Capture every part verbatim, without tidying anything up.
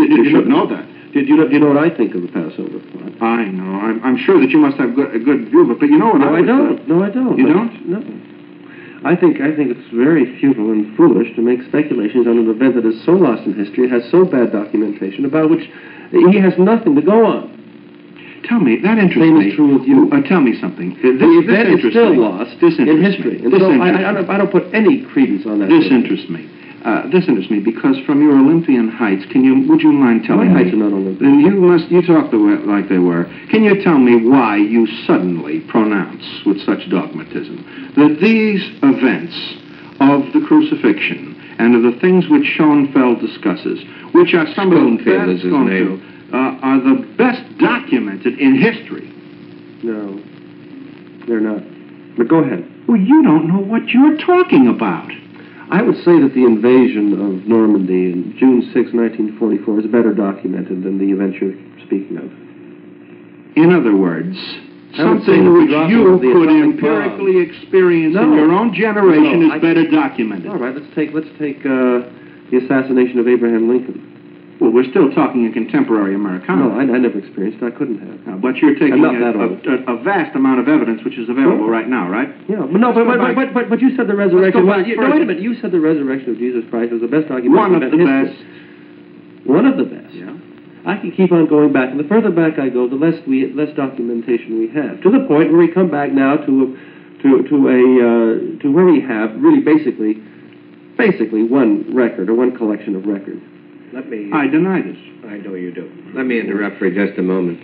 did, did you, you should know that. Did you know, do you know what I think of the Passover plot? I know. I'm, I'm sure that you must have good, a good view of it, but you know what no, I I don't. Think? No, I don't. You don't? No. I think I think it's very futile and foolish to make speculations on an event that is so lost in history, has so bad documentation, about which he has nothing to go on. Tell me, that interests Same me. is true with you. Uh, tell me something. This, the event is still lost this in history. And this so I, I, don't, I don't put any credence on that. This interests me. Uh, this interests me because from your Olympian heights, can you? Would you mind telling My me? heights are not Olympian. Then you must. You talk the way, like they were. Can you tell me why you suddenly pronounce with such dogmatism that these events of the crucifixion and of the things which Schoenfeld discusses, which are some of the best, his name. Uh, are the best documented in history? No, they're not. But go ahead. Well, you don't know what you're talking about. I would say that the invasion of Normandy on June sixth, nineteen forty-four is better documented than the event you're speaking of. In other words, something which you could empirically bomb. experience no. in your own generation no, is I, better documented. All right, let's take let's take uh, the assassination of Abraham Lincoln. Well, we're still talking in contemporary Americana. No, I, I never experienced it. I couldn't have. No, but you're taking a, a, a, a vast amount of evidence which is available oh. right now, right? Yeah, but no, but, but, but, but, but you said the resurrection... Well, you, no, wait a minute. You said the resurrection of Jesus Christ was the best document. One of the best. One of the best. Yeah. I can keep on going back, and the further back I go, the less we less documentation we have. To the point where we come back now to a, to to a uh, to where we have really basically basically one record or one collection of records. Let me... I deny this. I know you do. Let me interrupt for just a moment.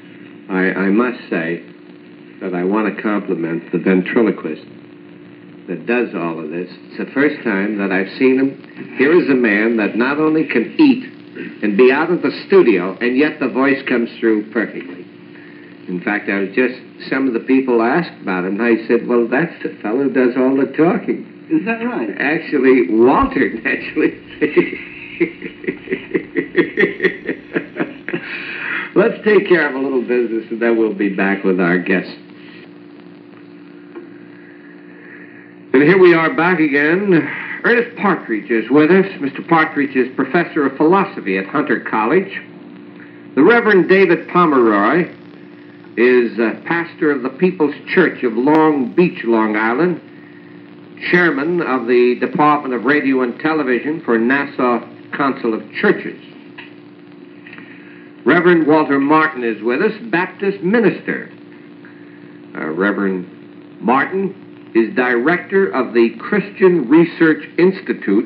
I, I must say that I want to compliment the ventriloquist that does all of this. It's the first time that I've seen him. Here is a man that not only can eat and be out of the studio, and yet the voice comes through perfectly. In fact, I was just... Some of the people asked about him, and I said, well, that's the fellow who does all the talking. Is that right? Actually, Walter, naturally... Let's take care of a little business, and then we'll be back with our guests. And here we are back again. Ernest Partridge is with us. Mister Partridge is professor of philosophy at Hunter College. The Reverend David Pomeroy is uh, pastor of the People's Church of Long Beach, Long Island, chairman of the Department of Radio and Television for Nassau Council of Churches. Reverend Walter Martin is with us, Baptist minister. Uh, Reverend Martin is director of the Christian Research Institute,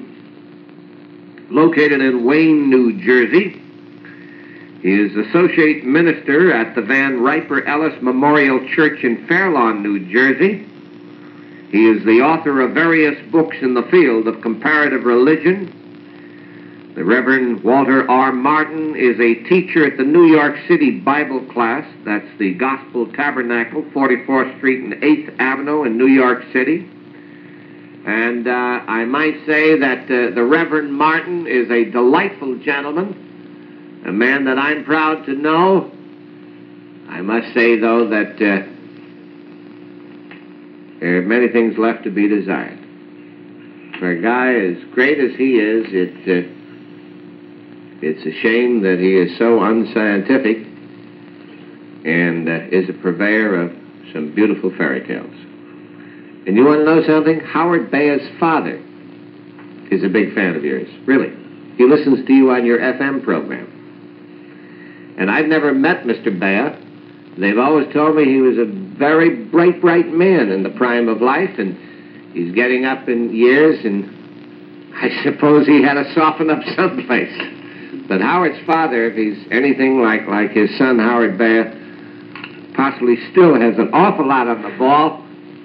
located in Wayne, New Jersey. He is associate minister at the Van Riper Ellis Memorial Church in Fairlawn, New Jersey. He is the author of various books in the field of comparative religion. The Reverend Walter R. Martin is a teacher at the New York City Bible class. That's the Gospel Tabernacle, forty-fourth Street and eighth Avenue in New York City. And uh, I might say that uh, the Reverend Martin is a delightful gentleman, a man that I'm proud to know. I must say, though, that uh, there are many things left to be desired. For a guy as great as he is, it, uh, it's a shame that he is so unscientific and uh, is a purveyor of some beautiful fairy tales. And you want to know something? Howard Baer's father is a big fan of yours, really. He listens to you on your F M program. And I've never met Mister Baer. They've always told me he was a very bright, bright man in the prime of life, and he's getting up in years, and I suppose he had to soften up someplace. But Howard's father, if he's anything like, like his son, Howard Baer, possibly still has an awful lot on the ball.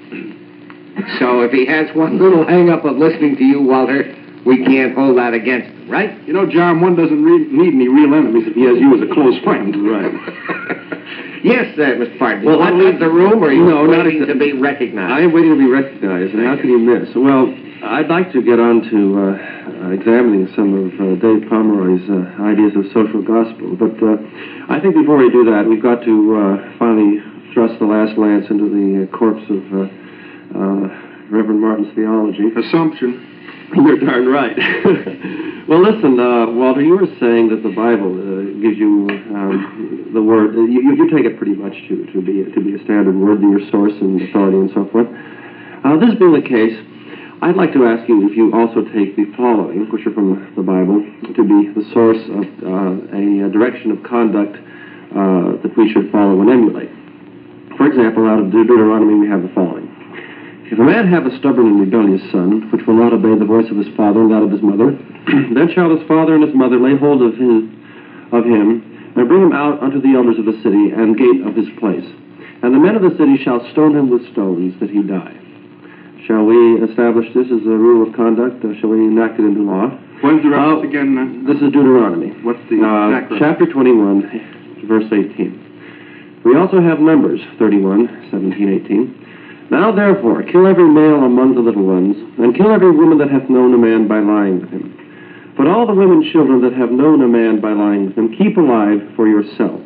So if he has one little hang-up of listening to you, Walter, we can't hold that against him, right? You know, John, one doesn't re- need any real enemies if he has you as a close friend. Right. Yes, uh, Mister Partridge. Well, want to leave the room, or are you no, waiting not to be recognized? I am waiting to be recognized, and how can you miss? Well, I'd like to get on to uh, examining some of uh, Dave Pomeroy's uh, ideas of social gospel. But uh, I think before we do that, we've got to uh, finally thrust the last lance into the uh, corpse of uh, uh, Reverend Martin's theology. Assumption. You're darn right. Well, listen, uh, Walter, you were saying that the Bible uh, gives you um, the word. Uh, you, you take it pretty much to, to be to be a standard word, to your source and authority and so forth. Uh, this being the case, I'd like to ask you if you also take the following, which are from the Bible, to be the source of uh, a, a direction of conduct uh, that we should follow and emulate. For example, out of Deuteronomy, we have the following. If a man have a stubborn and rebellious son, which will not obey the voice of his father and that of his mother, then shall his father and his mother lay hold of his of him, and bring him out unto the elders of the city and gate of his place. And the men of the city shall stone him with stones, that he die. Shall we establish this as a rule of conduct? Or shall we enact it into law? When's the reference Uh, again? Uh, This is Deuteronomy. What's the Uh, exact reference? chapter twenty-one, verse eighteen. We also have Numbers thirty-one, seventeen, eighteen. Now therefore, kill every male among the little ones, and kill every woman that hath known a man by lying with him. But all the women children that have known a man by lying with him, keep alive for yourselves.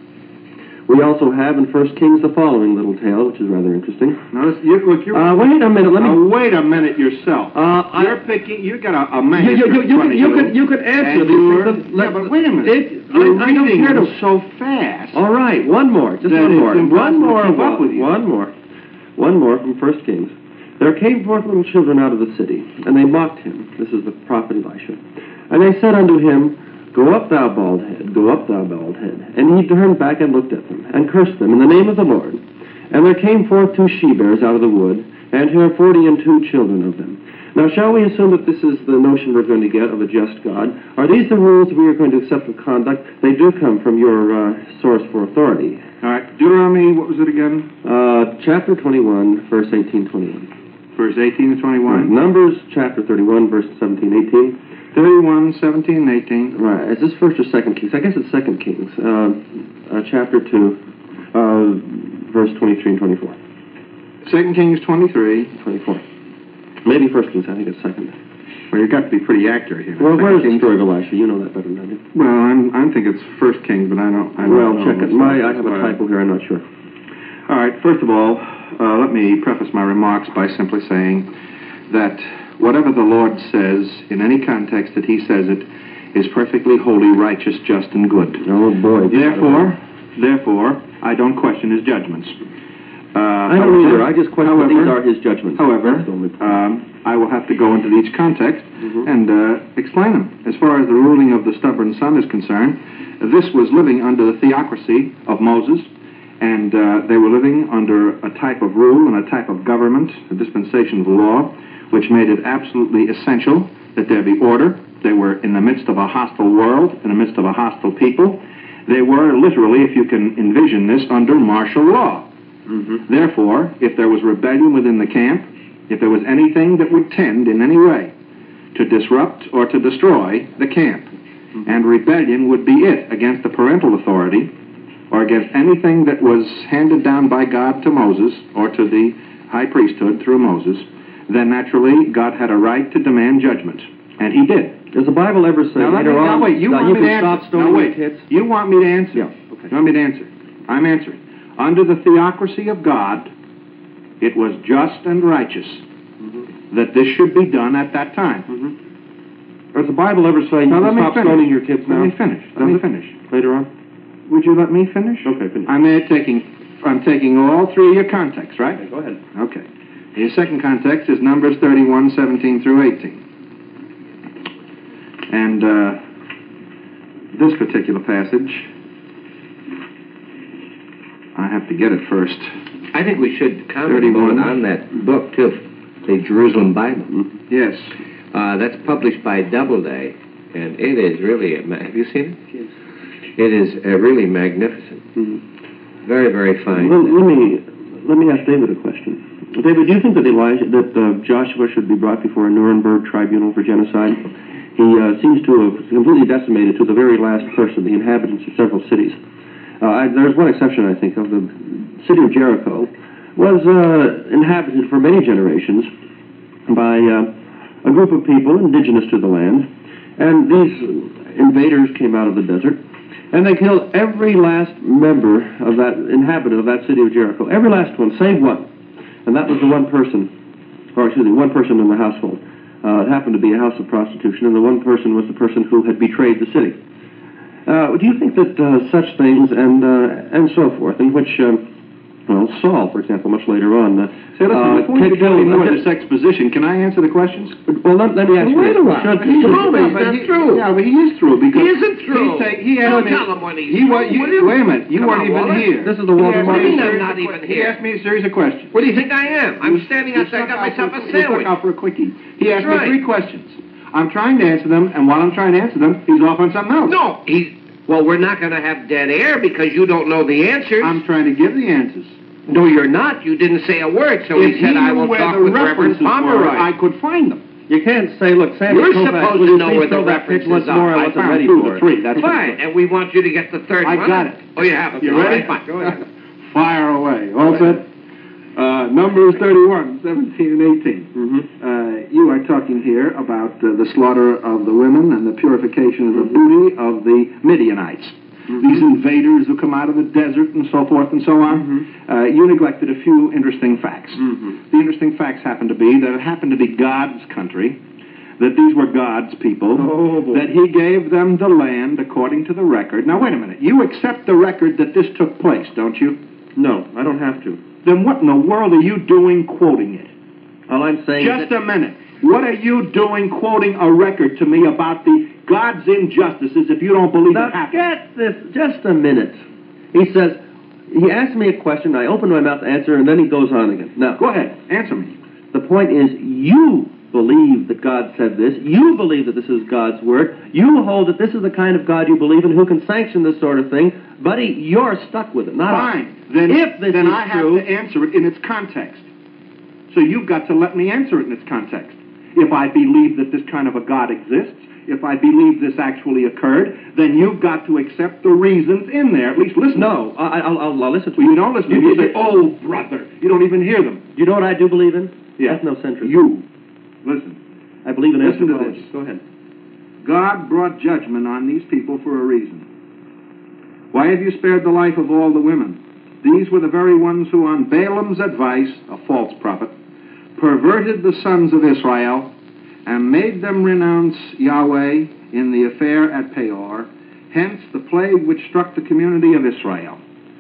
We also have in First Kings the following little tale, which is rather interesting. Now, this- you, look, you're, Uh, wait a minute, let me... now, wait a minute yourself. Uh, I- you're picking. You got a, a You, manuscript you, you, in you, front can, of you, can, you can answer and these you're- things. yeah, but wait a minute. It, You're I, I don't reading care them to... so fast. All right, one more, just That one it's more. impossible One to more, keep up with you. one more. One more from First Kings. There came forth little children out of the city, and they mocked him. This is the prophet Elisha. And they said unto him, Go up, thou bald head, go up, thou bald head. And he turned back and looked at them, and cursed them in the name of the Lord. And there came forth two she-bears out of the wood, and here forty and two children of them. Now, shall we assume that this is the notion we're going to get of a just God? Are these the rules we are going to accept of conduct? They do come from your uh, source for authority. All right, Deuteronomy. What was it again? Uh, chapter twenty-one, verse eighteen, twenty-one. Verse eighteen to twenty-one. Right. Numbers chapter thirty-one, verse seventeen, eighteen. thirty-one, seventeen, and eighteen. Right. Is this first or second Kings? I guess it's second Kings. Uh, uh, chapter two, uh, verse twenty-three and twenty-four. Second Kings twenty-three. twenty-four. Maybe first Kings. I think it's second. Well, you've got to be pretty accurate here. Well, Second where's the Kings. story of Elisha? You know that better than I do. Well, I'm, I think it's First Kings, but I don't. I don't Well, know. check it. My, I have a typo here. I'm not sure. All right. First of all, uh, let me preface my remarks by simply saying that whatever the Lord says in any context that He says it is perfectly holy, righteous, just, and good. Oh boy. Therefore, therefore, I don't question His judgments. Uh, I don't however- either. I just question however, that these are His judgments. However, That's the only point. um, I will have to go into each context Mhm. and uh, explain them. As far as the ruling of the stubborn son is concerned, this was living under the theocracy of Moses, and uh, they were living under a type of rule and a type of government, a dispensation of law, which made it absolutely essential that there be order. They were in the midst of a hostile world, in the midst of a hostile people. They were literally, if you can envision this, under martial law. Mm-hmm. Therefore, if there was rebellion within the camp, if there was anything that would tend in any way to disrupt or to destroy the camp, mm-hmm. and rebellion would be it against the parental authority or against anything that was handed down by God to Moses or to the high priesthood through Moses, then naturally God had a right to demand judgment. And He did. Does the Bible ever say Now, let me, later now on wait, you that want you me can to stop answer? stoning Now wait, kids? you want me to answer? Yeah, okay. You want me to answer? I'm answering. Under the theocracy of God, it was just and righteous Mm-hmm. that this should be done at that time. Mm-hmm. Does the Bible ever say you Now, can let me stop finish. stoning your kids Let now? me finish. Let Does me it? finish. Later on? Would you let me finish? Okay, finish. I'm uh, taking, I'm taking all three of your contexts, right? Okay, go ahead. Okay. Your second context is Numbers thirty-one, seventeen through eighteen. And uh, this particular passage, I have to get it first. I think we should comment a thirty-one. moment on that book, too, the Jerusalem Bible. Yes. Uh, that's published by Doubleday, and it is really, a ma- have you seen it? Yes. It is uh, really magnificent. Mm-hmm. Very, very fine. Well, let me let me ask David a question. David, do you think that Elijah, that uh, Joshua should be brought before a Nuremberg tribunal for genocide? He uh, seems to have completely decimated to the very last person the inhabitants of several cities. Uh, I, there's one exception, I think, of the city of Jericho was uh, inhabited for many generations by uh, a group of people indigenous to the land, and these invaders came out of the desert, and they killed every last member of that inhabitant of that city of Jericho, every last one, save one, and that was the one person, or excuse me, one person in the household. Uh, it happened to be a house of prostitution, and the one person was the person who had betrayed the city. Uh, do you think that uh, such things and uh, and so forth, in which, um, well, Saul, for example, much later on... Uh, Say, listen, uh, before you kicked do any Phil- more of this exposition, can I answer the questions? Well, let, let me ask you Wait this. a while. Should- He's should- through, he's but not he- through. Yeah, but he is through because He isn't through. He say, he asked Don't me, tell him when he's he wa- through, you, will you? Wait a minute, you Come weren't on, even Walter. here. This is the He Walter asked me Martin. a I'm series not of even que- He here. asked me a series of questions. What do you think I am? I'm standing You outside, stuck got out myself for- a you stuck sandwich. out for a quickie. He asked That's me right. three questions. I'm trying to answer them, and while I'm trying to answer them, he's off on something else. No, he's... Well, we're not going to have dead air because you don't know the answers. I'm trying to give the answers. No, you're not. You didn't say a word, so If he said, he I knew will where talk the with Reverend references were, Pomeroy. I could find them. You can't say, look, Sandy You're Koufax, supposed will to you know please where the throw that page references once are. more? I I wasn't found ready two for to it. three. That's Fine, and we want you to get the third I one. got it. Oh, you have? You All ready? right, fine. Go ahead. Fire away. All set? Uh, Numbers thirty-one, seventeen, and eighteen. Mm-hmm. Uh, you are talking here about uh, the slaughter of the women and the purification of the booty of the Midianites. Mm-hmm. These invaders who come out of the desert and so forth and so on. Mm-hmm. Uh, you neglected a few interesting facts. Mm-hmm. The interesting facts happen to be that it happened to be God's country, that these were God's people, Oh, boy. that he gave them the land according to the record. Now, wait a minute. You accept the record that this took place, don't you? No, I don't have to. Then what in the world are you doing quoting it? All I'm saying Just is that... a minute. What are you doing quoting a record to me about the God's injustices if you don't believe Now, it happened? get this, just a minute. He says, he asked me a question, I opened my mouth to answer, and then he goes on again. Now, Go ahead. Answer me. the point is, you believe that God said this. You believe that this is God's word. You hold that this is the kind of God you believe in who can sanction this sort of thing. Buddy, you're stuck with it, not I. Fine. Then, If this then is I have true- to answer it in its context. So you've got to let me answer it in its context. If I believe that this kind of a God exists, if I believe this actually occurred, then you've got to accept the reasons in there. At least listen. No, I, I'll, I'll, I'll listen to Well, you. you don't listen. You, You, you say, "Oh, brother," you don't even hear them. You know what I do believe in? Yeah. Ethnocentrism. You listen. I believe in Listen to anthropology. this. Go ahead. God brought judgment on these people for a reason. Why have you spared the life of all the women? These were the very ones who, on Balaam's advice, a false prophet, perverted the sons of Israel and made them renounce Yahweh in the affair at Peor, hence the plague which struck the community of Israel.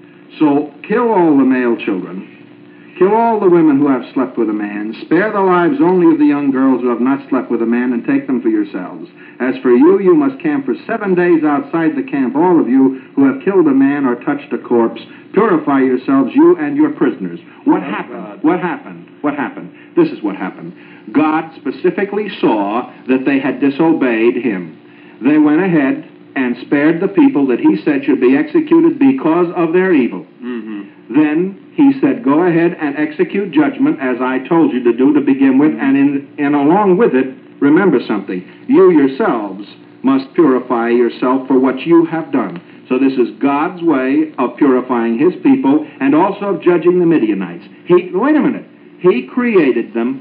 So kill all the male children, kill all the women who have slept with a man, spare the lives only of the young girls who have not slept with a man, and take them for yourselves. As for you, you must camp for seven days outside the camp, all of you who have killed a man or touched a corpse. Purify yourselves, you and your prisoners. What Oh, happened? God. What happened? What happened? This is what happened. God specifically saw that they had disobeyed him. They went ahead and spared the people that he said should be executed because of their evil. Mm-hmm. Then he said, go ahead and execute judgment as I told you to do to begin with, and, in, and along with it, remember something. You yourselves must purify yourself for what you have done. So this is God's way of purifying his people and also of judging the Midianites. He, wait a minute. He created them.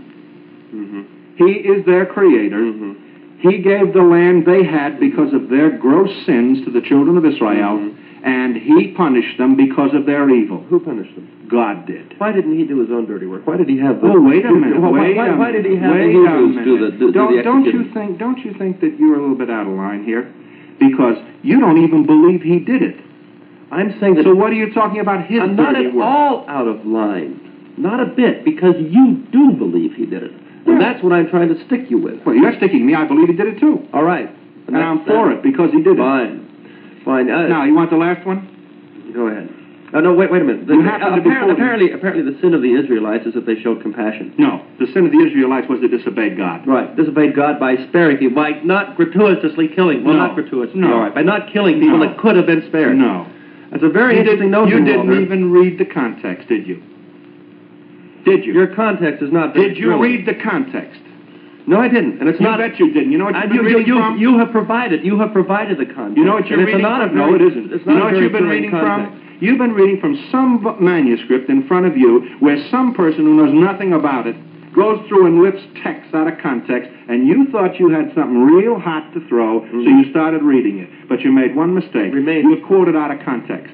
Mm-hmm. He is their creator. Mm-hmm. He gave the land they had because of their gross sins to the children of Israel, Mm-hmm. and he punished them because of their evil. Who punished them? God did. Why didn't he do his own dirty work? Why did he have the... Oh, wait a minute. Why, Wait why, a why did he have minute. the Wait a Hebrews do the, minute. do, do don't, the don't you executing? think? Don't you think that you're a little bit out of line here? Because you don't even believe he did it. I'm saying that... So what are you talking about his I'm not dirty at work? all out of line. Not a bit, because you do believe he did it. And Yeah. that's what I'm trying to stick you with. Well, you're sticking me. I believe he did it too, All right. and I'm for it because he did it. Fine. Fine. Uh, Now, you want the last one? Go ahead. Oh, no, wait, wait a minute. The, You happen uh, to be apparently, quoting- apparently, apparently the sin of the Israelites is that they showed compassion. No. The sin of the Israelites was to disobey God. Right. Disobeyed God by sparing people, by not gratuitously killing. Well, No. not gratuitously. No. All right. By not killing people No. that could have been spared. No. That's a very You interesting didn't, notion, you didn't Walter. even read the context, did you? Did you? Your context is not very Did you thrilling. read the context? No, I didn't. And it's You not... bet you didn't. You know what you've And been you, you, reading you, from? you have provided, you have provided the context. You know what you're and it's reading not from? a No, it very- isn't. It's You not know a what very you've been thrilling reading context. from? You've been reading from some v- manuscript in front of you where some person who knows nothing about it goes through and lifts text out of context, and you thought you had something real hot to throw, so Mhm. you started reading it. But you made one mistake. We made- You quoted out of context.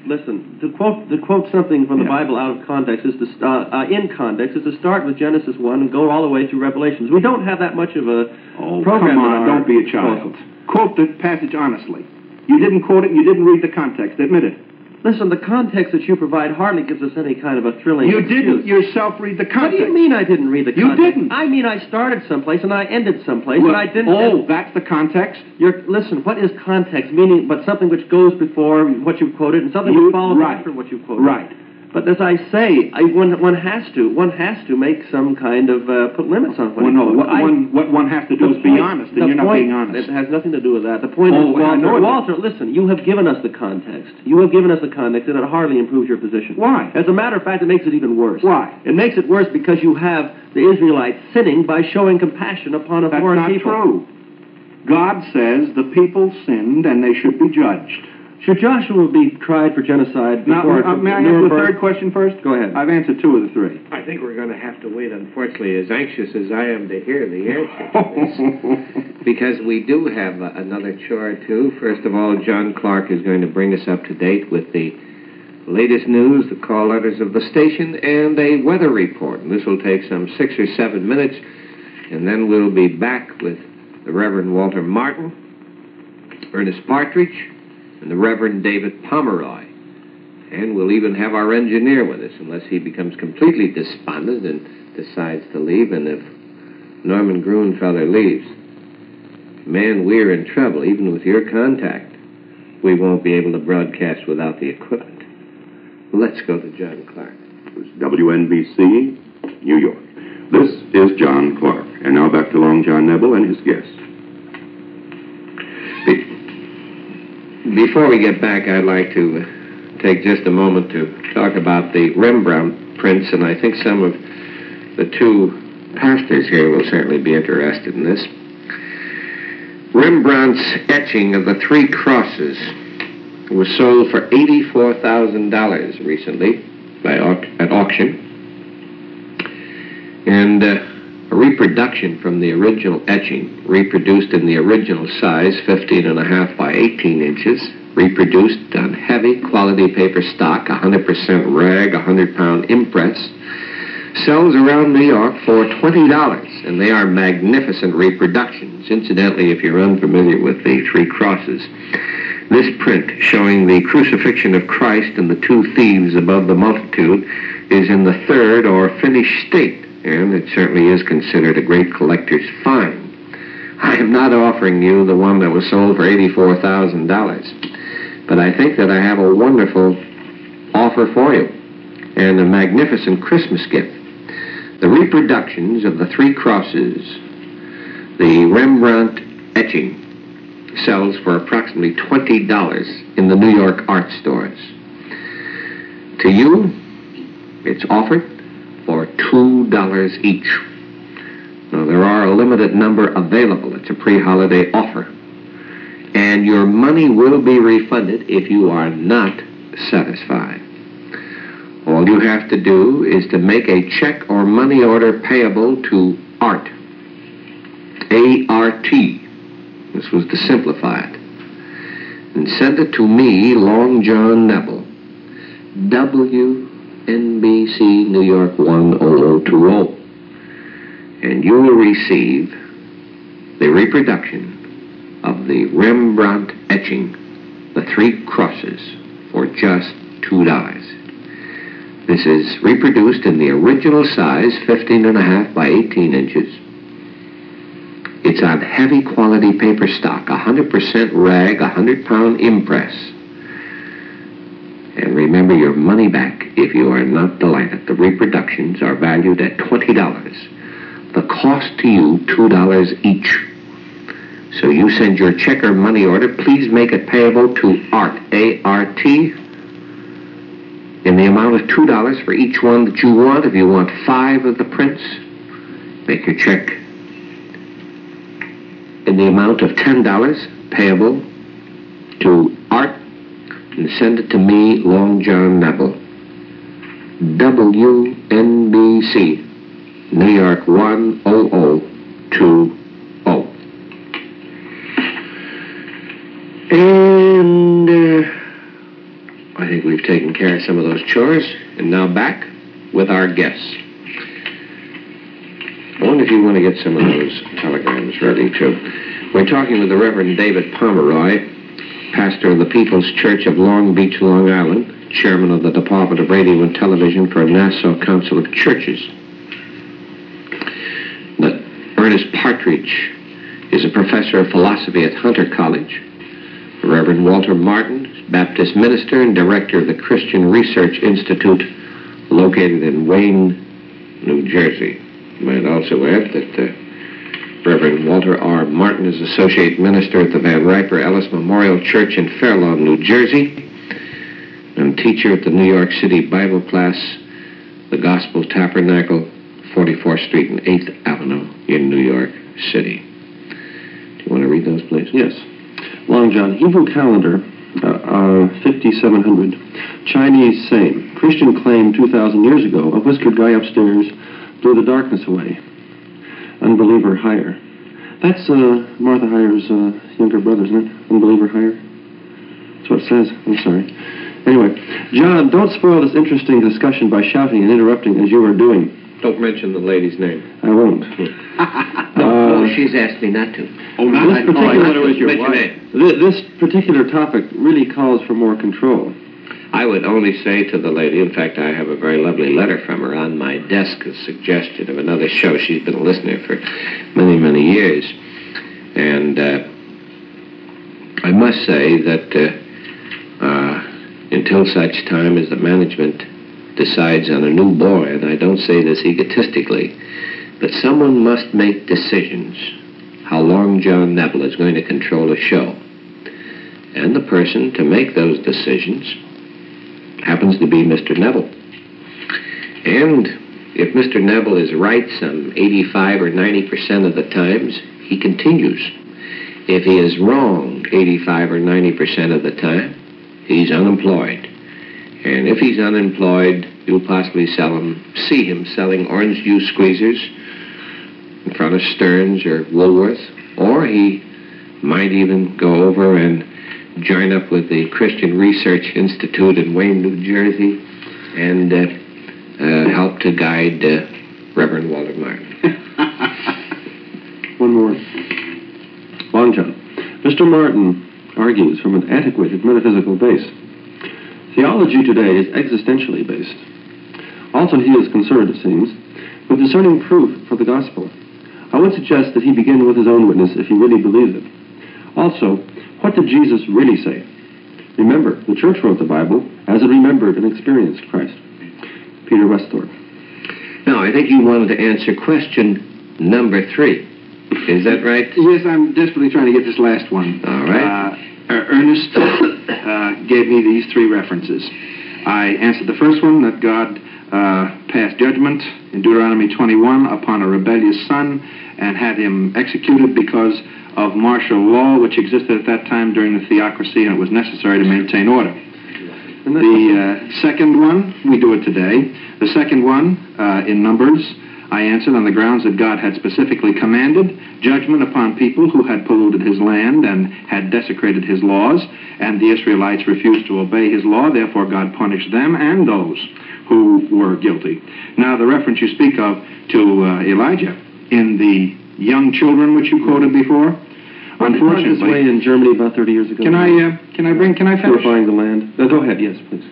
Listen, to quote to quote something from the Yeah. Bible out of context is to st- uh, uh, in context is to start with Genesis one and go all the way through Revelations. We don't have that much of a Oh, program. come in on, our don't be a child. disposal. Quote the passage honestly. You didn't quote it, you didn't read the context. Admit it. Listen, the context that you provide hardly gives us any kind of a thrilling You excuse. didn't yourself read the What context. do you mean I didn't read the You context? didn't. I mean I started someplace and I ended someplace, Well, but I didn't. oh, that's the context? You're, listen, what is context? Meaning, but something which goes before what you've quoted and something You- which follows right. after what you've quoted. Right. But as I say, I, one, one has to, one has to make some kind of, uh, put limits on what Well, he no, quotes. what I- one, what one has to do the is be point- honest, the and you're not point- being honest. It has nothing to do with that. The point Oh, is, well, I know Walter, it. Walter, listen, you have given us the context. You have given us the context, and it hardly improves your position. Why? As a matter of fact, it makes it even worse. Why? It makes it worse because you have the Israelites sinning by showing compassion upon a That's foreign not people. true. God says the people sinned and they should be judged. Should Joshua be tried for genocide Now, before uh, may I ask the Nuremberg? third question first? Go ahead. I've answered two of the three. I think we're going to have to wait, unfortunately, as anxious as I am to hear the answer to this. Because we do have uh, another chore, too. First of all, John Clark is going to bring us up to date with the latest news, the call letters of the station, and a weather report. And this will take some six or seven minutes, and then we'll be back with the Reverend Walter Martin, Ernest Partridge, and the Reverend David Pomeroy. And we'll even have our engineer with us, unless he becomes completely despondent and decides to leave, and if Norman Grunfelder leaves. Man, we're in trouble. Even with your contact, we won't be able to broadcast without the equipment. Let's go to John Clark. W N B C, New York. This is John Clark. And now back to Long John Nebel and his guests. Be- Before we get back, I'd like to uh, take just a moment to talk about the Rembrandt prints, and I think some of the two pastors here will certainly be interested in this. Rembrandt's etching of the Three Crosses was sold for eighty-four thousand dollars recently by au- at auction, and uh, a reproduction from the original etching, reproduced in the original size, fifteen and a half by eighteen inches, reproduced on heavy quality paper stock, one hundred percent rag, one hundred pound impress, sells around New York for twenty dollars, and they are magnificent reproductions. Incidentally, if you're unfamiliar with the Three Crosses, this print showing the crucifixion of Christ and the two thieves above the multitude is in the third or finished state, and it certainly is considered a great collector's find. I am not offering you the one that was sold for eighty-four thousand dollars, but I think that I have a wonderful offer for you and a magnificent Christmas gift. The reproductions of the Three Crosses, the Rembrandt etching, sells for approximately twenty dollars in the New York art stores. To you, it's offered for two dollars each. Now, there are a limited number available. It's a pre-holiday offer. And your money will be refunded if you are not satisfied. All you have to do is to make a check or money order payable to ART, A R T. This was to simplify it. And send it to me, Long John Nebel, W N B C, New York one oh oh two oh. And you will receive the reproduction of the Rembrandt etching, the Three Crosses, for just two dollars. This is reproduced in the original size, fifteen and a half by eighteen inches. It's on heavy quality paper stock, one hundred percent rag, one hundred pound impress. And remember your money back if you are not delighted. The reproductions are valued at twenty dollars. The cost to you, two dollars each. So you send your check or money order, please make it payable to ART, A R T, in the amount of two dollars for each one that you want. If you want five of the prints, make your check in the amount of ten dollars, payable to ART, and send it to me, Long John Nebel, W N B C, New York one oh oh two oh. And uh, I think we've taken care of some of those chores. And now back with our guests. I wonder if you want to get some of those telegrams ready, too. We're talking with the Reverend David Pomeroy, pastor of the People's Church of Long Beach, Long Island, chairman of the Department of Radio and Television for Nassau Council of Churches. But Ernest Partridge is a professor of philosophy at Hunter College. The Reverend Walter Martin, Baptist minister and director of the Christian Research Institute, located in Wayne, New Jersey. You might also add that uh, Reverend Walter R. Martin is associate minister at the Van Riper Ellis Memorial Church in Fair Lawn, New Jersey, and teacher at the New York City Bible class, the Gospel Tabernacle, forty-fourth Street and eighth Avenue in New York City. Do you want to read those, please? Yes. Long John, Hebrew calendar, uh, uh, fifty-seven hundred. Chinese same. Christian claim two thousand years ago. A whiskered guy upstairs blew the darkness away. Unbeliever higher. That's uh, Martha Hyer's uh, younger brother, isn't it? Unbeliever higher. That's what it says. I'm sorry. Anyway, John, don't spoil this interesting discussion by shouting and interrupting as you are doing. Don't mention the lady's name. I won't. no, uh, no, she's asked me not to. Oh, not this particular, oh, your wife. This particular topic really calls for more control. I would only say to the lady, in fact, I have a very lovely letter from her on my desk, a suggestion of another show. She's been a listener for many, many years. And uh, I must say that uh, uh, until such time as the management decides on a new boy, and I don't say this egotistically, but someone must make decisions how long John Neville is going to control a show. And the person to make those decisions happens to be Mister Neville. And if Mister Neville is right some eighty-five or ninety percent of the times, he continues. If he is wrong eighty-five or ninety percent of the time, he's unemployed. And if he's unemployed, you'll possibly sell him, see him selling orange juice squeezers in front of Stearns or Woolworth, or he might even go over and join up with the Christian Research Institute in Wayne, New Jersey, and uh, uh, help to guide uh, Reverend Walter Martin. One more. Long John. Mister Martin argues from an antiquated metaphysical base. Theology today is existentially based. Also, he is concerned, it seems, with discerning proof for the gospel. I would suggest that he begin with his own witness if he really believes it. Also, what did Jesus really say? Remember, the church wrote the Bible as it remembered and experienced Christ. Peter Westhorpe. Now, I think you wanted to answer question number three. Is that right? Yes, I'm desperately trying to get this last one. All right. Uh, Ernest uh, gave me these three references. I answered the first one, that God uh, passed judgment in Deuteronomy twenty-one upon a rebellious son and had him executed because of martial law, which existed at that time during the theocracy, and it was necessary to maintain order. The uh, second one, we do it today. The second one, uh, in Numbers, I answered on the grounds that God had specifically commanded judgment upon people who had polluted his land and had desecrated his laws, and the Israelites refused to obey his law. Therefore, God punished them and those who were guilty. Now, the reference you speak of to uh, Elijah in the young children, which you quoted before, unfortunately, this way in Germany about thirty years ago. Can I? Uh, can I bring? Can I finish? Purifying the land. No, go ahead. Yes, please.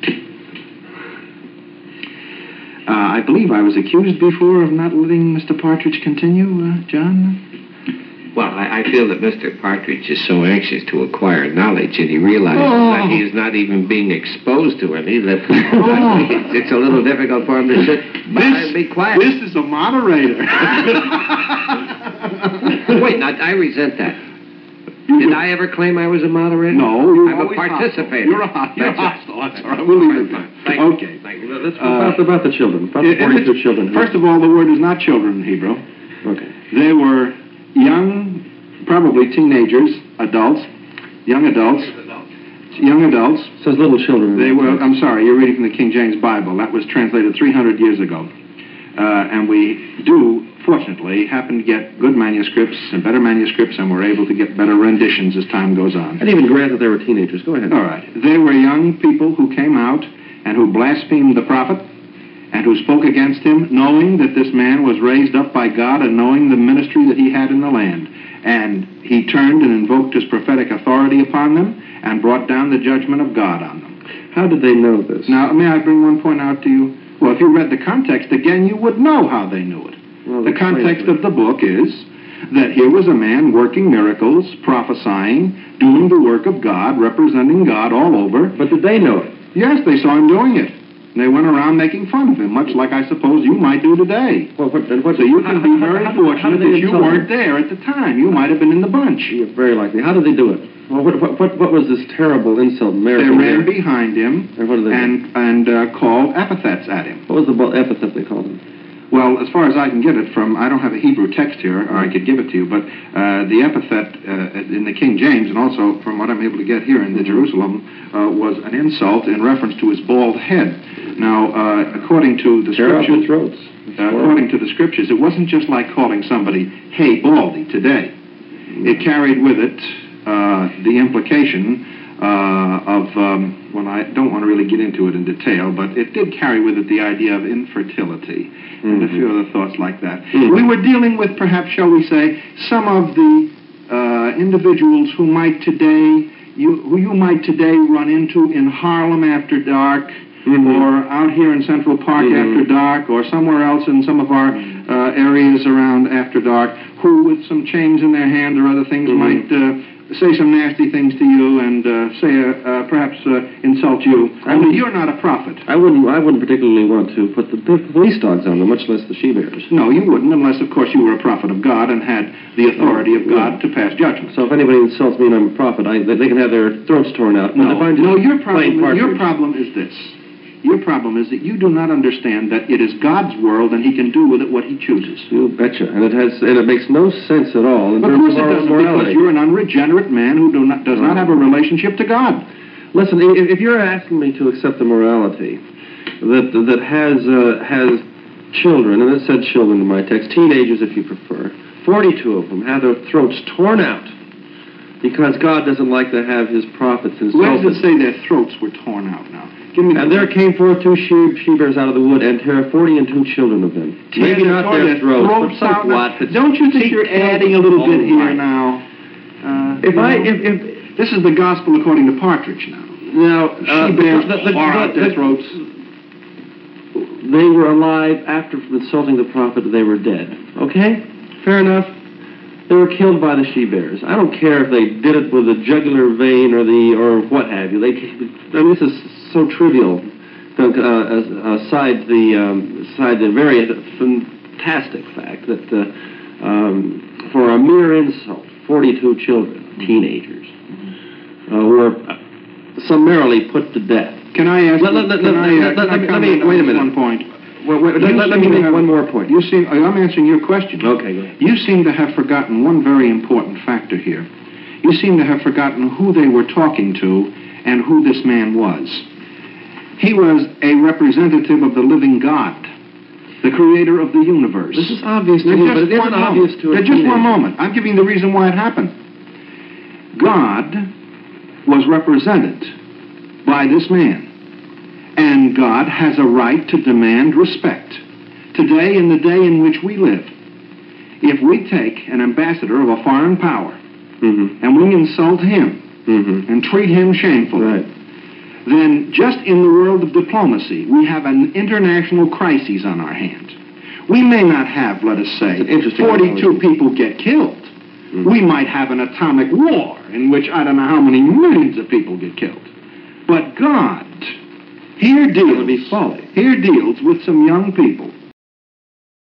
Uh, I believe I was accused before of not letting Mister Partridge continue, uh, John. Well, I, I feel that Mister Partridge is so anxious to acquire knowledge, and he realizes oh. that he is not even being exposed to any. That oh. it's, it's a little difficult for him to sit by and be quiet. This is a moderator. Wait, now, I resent that. Did I ever claim I was a moderator? No, you're I'm a participator. Hostile. You're, a, you're hostile. That's all right. We'll leave it there. Thank okay. You. Thank you. Let's go uh, about, about the children. About the forty-two children. First of all, the word is not children in Hebrew. Okay. They were young, probably teenagers, adults, young adults, young adults. It says little children. They were. I'm sorry. You're reading from the King James Bible. That was translated three hundred years ago. uh, and we do, fortunately, happen to get good manuscripts and better manuscripts, and we're able to get better renditions as time goes on. I'd even grant that they were teenagers. Go ahead. All right. They were young people who came out and who blasphemed the prophet and who spoke against him, knowing that this man was raised up by God and knowing the ministry that he had in the land. And he turned and invoked his prophetic authority upon them and brought down the judgment of God on them. How did they know this? Now, may I bring one point out to you? Well, if you read the context again, you would know how they knew it. Well, the context of the book is that here was a man working miracles, prophesying, doing the work of God, representing God all over. But did they know it? Yes, they saw him doing it. And they went around making fun of him, much like I suppose you might do today. Well, what, and what, So you can how- be how- very how- fortunate how did they that you insult him? weren't there at the time. You might have been in the bunch. Yeah, very likely. How did they do it? Well, what, what, what, what was this terrible insult? They Meriting ran there? behind him And what did they do? and, and uh, called epithets at him. What was the bu- epithet they called him? Well, as far as I can get it from, I don't have a Hebrew text here, or I could give it to you, but uh, the epithet uh, in the King James, and also from what I'm able to get here in the Jerusalem, uh, was an insult in reference to his bald head. Now, uh, according to the Tear out the scriptures, throats. uh, according to the scriptures, it wasn't just like calling somebody, "Hey, baldy," today. It carried with it uh, the implication uh, of, um, well, I don't want to really get into it in detail, but it did carry with it the idea of infertility and a few other thoughts like that. Mhm. We were dealing with, perhaps, shall we say, some of the uh, individuals who might today, you, who you might today run into in Harlem after dark, Mhm. or out here in Central Park Mhm. after dark, or somewhere else in some of our uh, areas around after dark, who with some chains in their hand or other things Mhm. might uh, say some nasty things to you and uh, say, uh, uh, perhaps uh, insult you. I Only mean- you're not a prophet. I wouldn't. I wouldn't particularly want to put the p- police dogs on them, much less the she-bears. No, you wouldn't, unless, of course, you were a prophet of God and had the authority of God to pass judgment. So if anybody insults me and I'm a prophet, I, they they can have their throats torn out. But No, if I'm just no, your plain problem, your partridge- problem is this. Your problem is that you do not understand that it is God's world and he can do with it what he chooses. You betcha. And it has, and it makes no sense at all in Of terms course of it our doesn't, because morality. you're an unregenerate man who do not, does not have a relationship to God. Listen, if, if you're asking me to accept a morality that that has uh, has children, and it said children in my text, teenagers if you prefer, forty-two of them had their throats torn out because God doesn't like to have his prophets Where does insulted. it say their throats were torn out now? Give me And there came forth two she she-bears out of the wood, and tear forty and two children of them. Tear Maybe their- not tore their throats, but so out. what? It's- Don't you think you're adding a little bit Oh, here my. now? Uh, If you I, know? if, if, This is the gospel according to Partridge now. now, uh, She-bears the- the- tore out the- their throats. They were alive after insulting the prophet, they were dead. Okay? Fair enough. They were killed by the she-bears. I don't care if they did it with the jugular vein or the, or what have you. They, I mean, this is so trivial. Uh, aside the, um, aside the very fantastic fact that, uh, um, for a mere insult, forty-two children, teenagers, uh, were summarily put to death. Can I ask? Let- let- let- can I, uh, let- can I let me- let comment me- on wait a this minute. One point. Well, wait, You let, let seem me to make have- one more point. You seem. I'm answering your question. Okay, go ahead. You seem to have forgotten one very important factor here. You seem to have forgotten who they were talking to and who this man was. He was a representative of the living God, the creator of the universe. This is obvious to Now, me, just but it isn't one obvious moment. to a Now, just one teenager. moment. I'm giving the reason why it happened. God was represented by this man. And God has a right to demand respect. Today, in the day in which we live, if we take an ambassador of a foreign power Mm-hmm. and we insult him Mm-hmm. and treat him shamefully, Right. then just in the world of diplomacy, we have an international crisis on our hands. We may not have, let us say, It's an interesting forty-two analogy. people get killed. Mhm. We might have an atomic war in which I don't know how many millions of people get killed. But God here That would be deals, folly. here deals with some young people